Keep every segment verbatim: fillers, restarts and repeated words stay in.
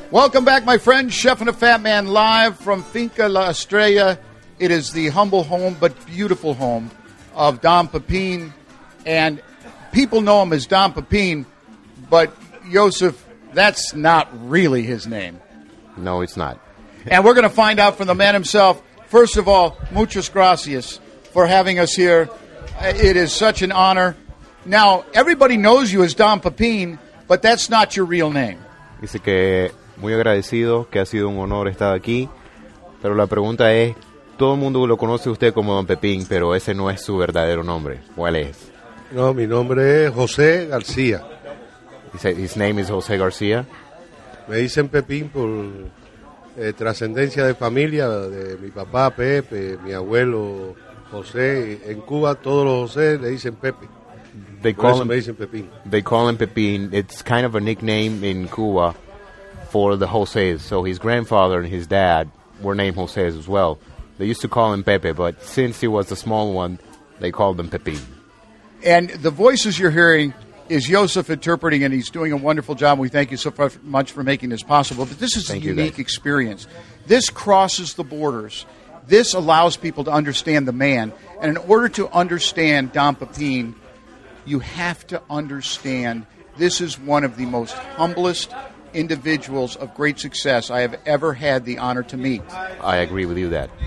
Welcome back, my friends. Chef and a Fat Man live from Finca La Estrella. It is the humble home, but beautiful home of Don Pepin. And people know him as Don Pepin, but Joseph, that's not really his name. No, it's not. And we're going to find out from the man himself. First of all, muchas gracias for having us here. It is such an honor. Now, everybody knows you as Don Pepin, but that's not your real name. Dice que muy agradecido, que ha sido un honor estar aquí, pero la pregunta es, todo el mundo lo conoce a usted como Don Pepin, pero ese no es su verdadero nombre. ¿Cuál es? No, mi nombre es José García. He said his name is José García. Me dicen Pepín por eh, trascendencia de familia, de mi papá Pepe, mi abuelo José. En Cuba todos los José le dicen Pepe. They Por call eso him, me dicen Pepín. They call him Pepin. It's kind of a nickname in Cuba for the Josés. So his grandfather and his dad were named Josés as well. They used to call him Pepe, but since he was the small one, they called him Pepin. And the voices you're hearing is Joseph interpreting, and he's doing a wonderful job. We thank you so much for making this possible. But this is Thank a you, unique guys. experience. This crosses the borders. This allows people to understand the man. And in order to understand Don Pepin, you have to understand this is one of the most humblest individuals of great success I have ever had the honor to meet. I agree with you that.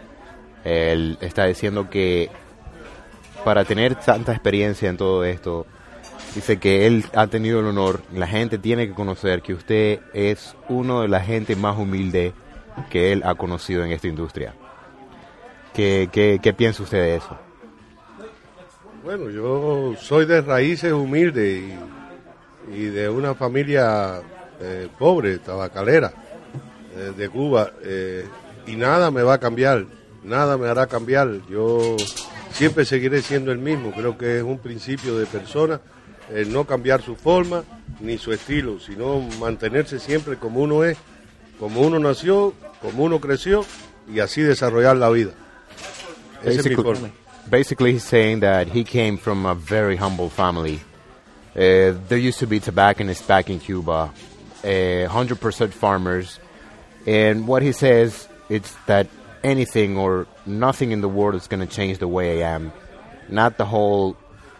Él está diciendo que para tener tanta experiencia en todo esto, dice que él ha tenido el honor, la gente tiene que conocer que usted es uno de la gente más humilde que él ha conocido en esta industria. ¿Qué, qué, qué piensa usted de eso? Bueno, yo soy de raíces humildes y, y de una familia eh, pobre, tabacalera, eh, de Cuba, eh, y nada me va a cambiar, nada me hará cambiar. Yo siempre seguiré siendo el mismo. Creo que es un principio de persona, eh, no cambiar su forma ni su estilo, sino mantenerse siempre como uno es, como uno nació, como uno creció, y así desarrollar la vida. Esa es mi forma. Basically, he's saying that he came from a very humble family. Uh, there used to be tobacconists back in Cuba, uh, one hundred percent farmers. And what he says is that anything or nothing in the world is going to change the way I am. Not the whole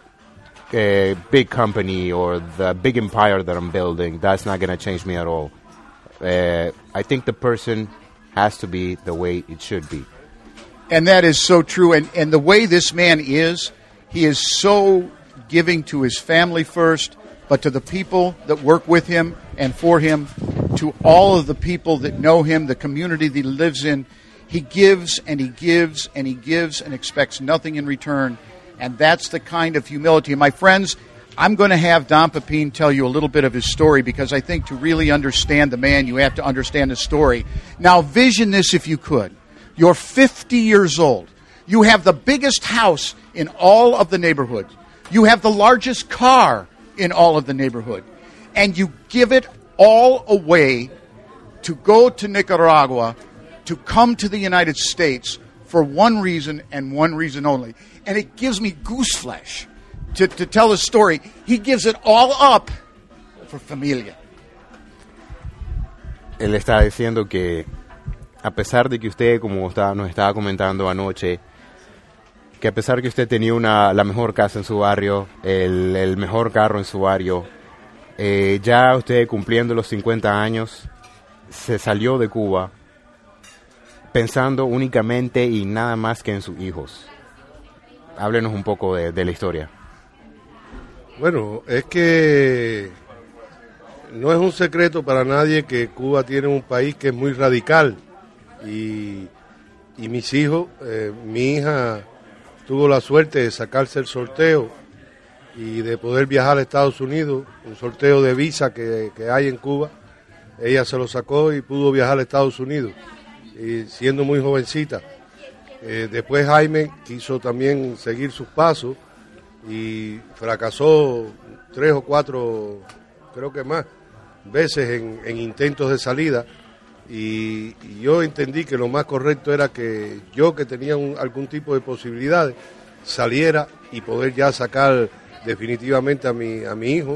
uh, big company or the big empire that I'm building. That's not going to change me at all. Uh, I think the person has to be the way it should be. And that is so true. And, and the way this man is, he is so giving to his family first, but to the people that work with him and for him, to all of the people that know him, the community that he lives in. He gives and he gives and he gives and expects nothing in return. And that's the kind of humility. And my friends, I'm going to have Don Pepin tell you a little bit of his story, because I think to really understand the man, you have to understand his story. Now, vision this if you could. You're fifty years old. You have the biggest house in all of the neighborhood. You have the largest car in all of the neighborhood. And you give it all away to go to Nicaragua, to come to the United States for one reason and one reason only. And it gives me goose flesh to, to tell the story. He gives it all up for familia. Él está diciendo que a pesar de que usted, como está, nos estaba comentando anoche, que a pesar que usted tenía una, la mejor casa en su barrio, el, el mejor carro en su barrio, eh, ya usted cumpliendo los cincuenta años, se salió de Cuba pensando únicamente y nada más que en sus hijos. Háblenos un poco de, de la historia. Bueno, es que no es un secreto para nadie que Cuba tiene un país que es muy radical. Y, y mis hijos, eh, mi hija tuvo la suerte de sacarse el sorteo y de poder viajar a Estados Unidos, un sorteo de visa que, que hay en Cuba. Ella se lo sacó y pudo viajar a Estados Unidos, y siendo muy jovencita. Eh, después Jaime quiso también seguir sus pasos y fracasó tres o cuatro, creo que más, veces en, en intentos de salida. Y, y yo entendí que lo más correcto era que yo, que tenía un, algún tipo de posibilidades, saliera y poder ya sacar definitivamente a mi, a mi hijo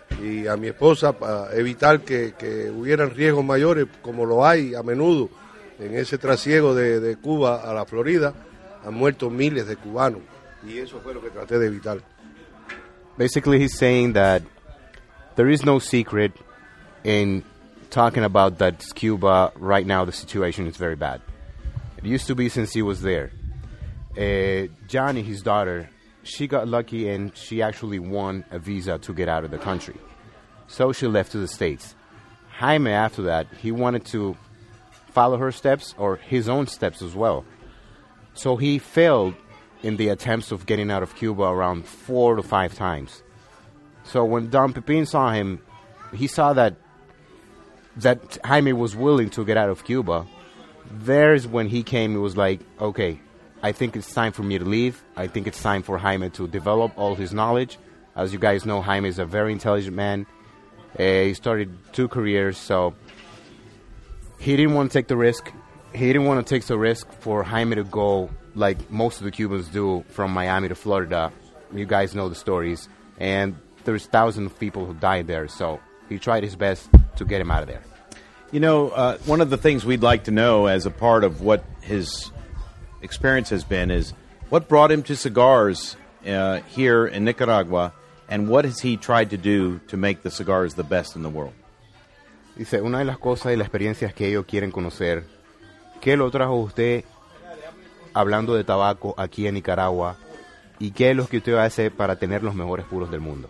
y a mi esposa para evitar que, que hubieran riesgos mayores, como lo hay a menudo en ese trasiego de, de Cuba a la Florida. Han muerto miles de cubanos, y eso fue lo que traté de evitar. Basically, he's saying that there is no secret in talking about that Cuba right now, the situation is very bad. It used to be since he was there. Uh, Johnny, his daughter, she got lucky and she actually won a visa to get out of the country. So she left to the States. Jaime, after that, he wanted to follow her steps or his own steps as well. So he failed in the attempts of getting out of Cuba around four to five times. So when Don Pepin saw him, he saw that that Jaime was willing to get out of Cuba. There's when he came, he was like, okay, I think it's time for me to leave. I think it's time for Jaime to develop all his knowledge. As you guys know, Jaime is a very intelligent man. Uh, he started two careers, so he didn't want to take the risk. He didn't want to take the risk for Jaime to go like most of the Cubans do from Miami to Florida. You guys know the stories. And there's thousands of people who died there, so he tried his best to get him out of there. You know, uh, one of the things we'd like to know as a part of what his experience has been is what brought him to cigars uh, here in Nicaragua, and what has he tried to do to make the cigars the best in the world? Dice, una de las cosas y las experiencias que ellos quieren conocer, ¿qué lo trajo usted hablando de tabaco aquí en Nicaragua? ¿Y qué es lo que usted hace para tener los mejores puros del mundo?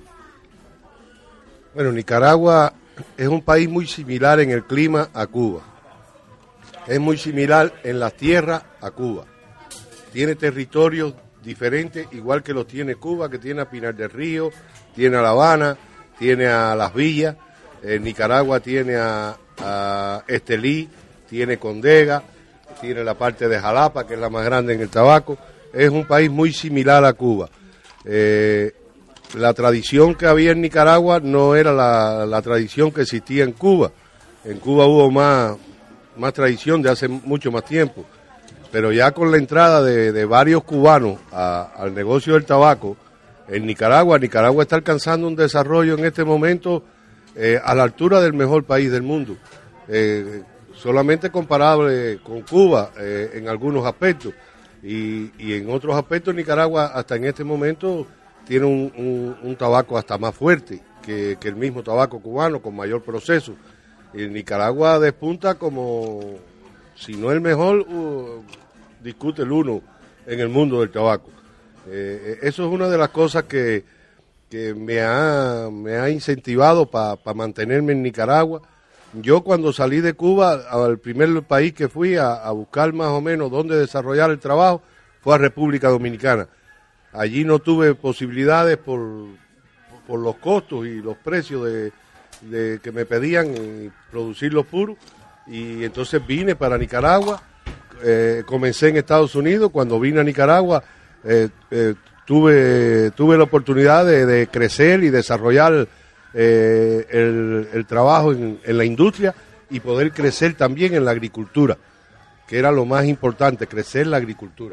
Bueno, Nicaragua es un país muy similar en el clima a Cuba. Es muy similar en las tierras a Cuba. Tiene territorios diferentes, igual que los tiene Cuba, que tiene a Pinar del Río, tiene a La Habana, tiene a Las Villas. En Nicaragua tiene a, a Estelí, tiene Condega, tiene la parte de Jalapa, que es la más grande en el tabaco. Es un país muy similar a Cuba. Eh, la tradición que había en Nicaragua no era la, la tradición que existía en Cuba. En Cuba hubo más, más tradición de hace mucho más tiempo. Pero ya con la entrada de, de varios cubanos a, al negocio del tabaco, en Nicaragua, Nicaragua está alcanzando un desarrollo en este momento eh, a la altura del mejor país del mundo. Eh, solamente comparable con Cuba eh, en algunos aspectos. Y, y en otros aspectos Nicaragua hasta en este momento tiene un, un, un tabaco hasta más fuerte que, que el mismo tabaco cubano, con mayor proceso. Y Nicaragua despunta como, si no el mejor, uh, discute el uno en el mundo del tabaco. Eh, eso es una de las cosas que, que me, ha, me ha incentivado para pa mantenerme en Nicaragua. Yo cuando salí de Cuba, al primer país que fui a, a buscar más o menos dónde desarrollar el trabajo fue a República Dominicana. Allí no tuve posibilidades por, por los costos y los precios de, de que me pedían y producir los puros, y entonces vine para Nicaragua. Eh, comencé en Estados Unidos. Cuando vine a Nicaragua eh, eh, tuve, tuve la oportunidad de, de crecer y desarrollar Eh, el, el trabajo en, en la industria y poder crecer también en la agricultura, que era lo más importante, crecer la agricultura.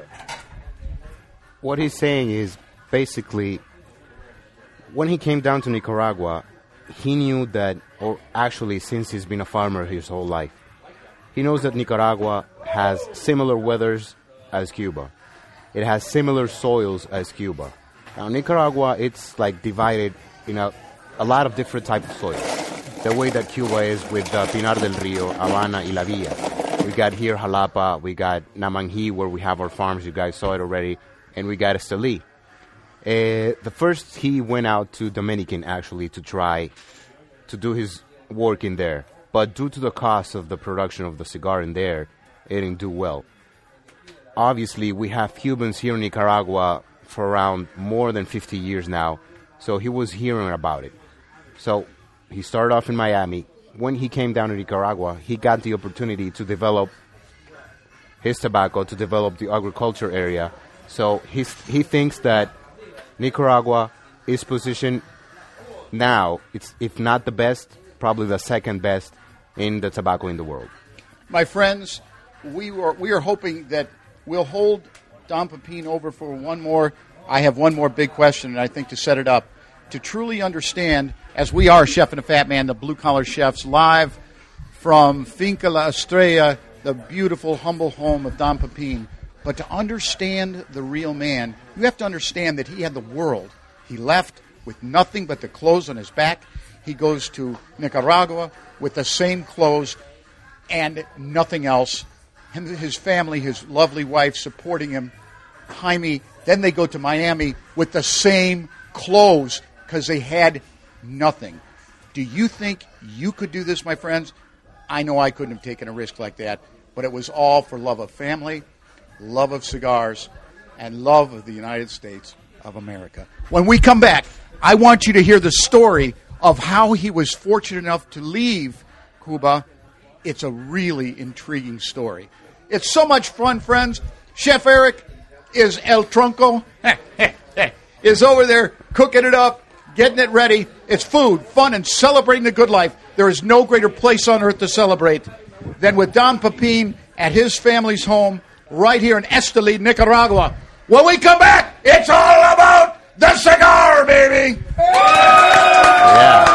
What he's saying is basically, when he came down to Nicaragua, he knew that, or actually since he's been a farmer his whole life, he knows that Nicaragua has similar weathers as Cuba. It has similar soils as Cuba. Now Nicaragua, it's like divided in a a lot of different types of soils. The way that Cuba is with uh, Pinar del Rio, Habana, y La Villa. We got here Jalapa, we got Namanjí, where we have our farms, you guys saw it already, and we got Estelí. Uh, the first he went out to Dominican, actually, to try to do his work in there. But due to the cost of the production of the cigar in there, it didn't do well. Obviously, we have Cubans here in Nicaragua for around more than fifty years now, so he was hearing about it. So he started off in Miami. When he came down to Nicaragua, he got the opportunity to develop his tobacco, to develop the agriculture area. So he's, he thinks that Nicaragua is positioned now, it's, if not the best, probably the second best in the tobacco in the world. My friends, we are, we are hoping that we'll hold Don Pepin over for one more. I have one more big question, and I think to set it up. to truly understand, as we are, Chef and the Fat Man, the blue-collar chefs, live from Finca La Estrella, the beautiful, humble home of Don Pepin. But to understand the real man, you have to understand that he had the world. He left with nothing but the clothes on his back. He goes to Nicaragua with the same clothes and nothing else. Him, his family, his lovely wife supporting him. Jaime, then they go to Miami with the same clothes because they had nothing. Do you think you could do this, my friends? I know I couldn't have taken a risk like that, but it was all for love of family, love of cigars, and love of the United States of America. When we come back, I want you to hear the story of how he was fortunate enough to leave Cuba. It's a really intriguing story. It's so much fun, friends. Chef Eric is El Tronco, is over there cooking it up, getting it ready. It's food, fun, and celebrating the good life. There is no greater place on earth to celebrate than with Don Pepin at his family's home right here in Esteli, Nicaragua. When we come back, it's all about the cigar, baby! Yeah.